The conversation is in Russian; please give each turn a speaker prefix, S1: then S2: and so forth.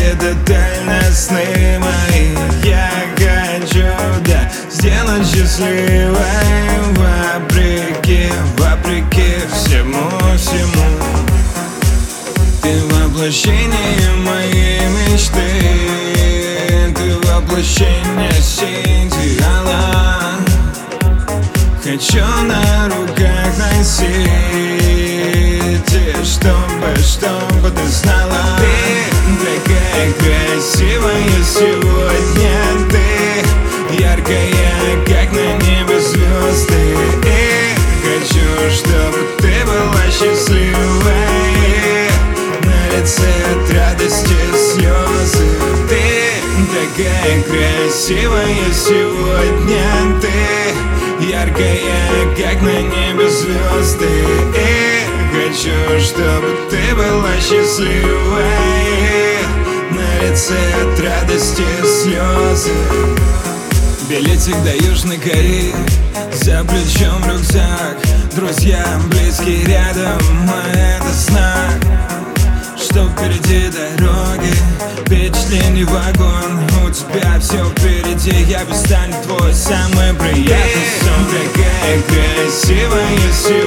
S1: тотально сны мои. Я хочу, да, сделать счастливой вопреки всему. Ты воплощение моей мечты, ты воплощение идеала. Хочу на руках носить, и чтобы ты знала. Ты такая красивая сегодня, ты яркая, как на небе звезды. И хочу, чтобы ты была счастливой, на лице от радости слезы. Ты такая красивая сегодня, ты яркая, как на небе звезды. И хочу, чтобы ты была счастливой, на лице от радости слезы. Билетик до Южной Кореи, за плечом рюкзак, друзья, близкие рядом, а это знак, что впереди дороги, впечатлений вагон. У тебя все впереди, я бы стану твой самый приятный сон. Такая красивая